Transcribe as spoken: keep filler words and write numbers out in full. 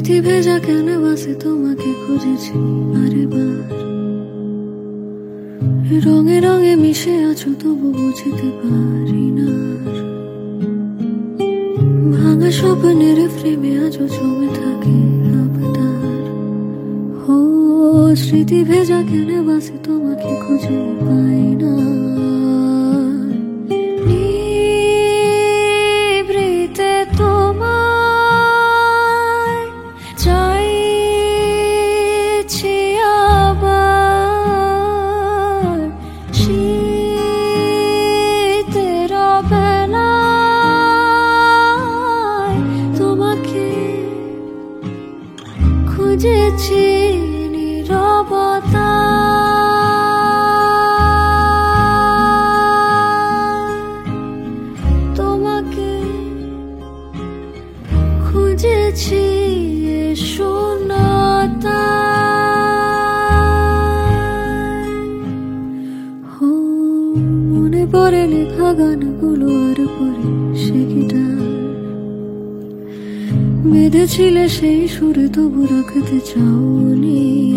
স্মৃতি ভেজা ক্যানভাসে তোমাকে খুঁজেছি বারেবার, রঙে রঙে মিশে আছো তবু বুঝতে পারি না। ভাঙা স্বপ্নের ফ্রেমে আজও জমে থাকে আবদার। ও স্মৃতি ভেজা ক্যানভাসে তোমাকে খুঁজে পাই না। নিভৃতে তোমায় চাইছি আবার, শীতের বেলায় তোমাকে খুঁজেছি নীরবতা। তোমাকে খুঁজেছি শূন্যতা। ও মনে পড়ে লেখা গানগুলো আর পরে সে গিটার বেঁধেছিলে সেই সুরে তবু রাখতে চাওনি।